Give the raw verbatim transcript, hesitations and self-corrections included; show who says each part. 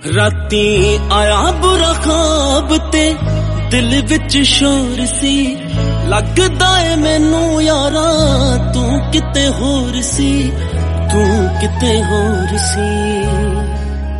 Speaker 1: राती आया बुरा ख्वाब ते दिल विच शोर सी लगदा ए मैनू यारा तू किते होर सी तू किते होर सी।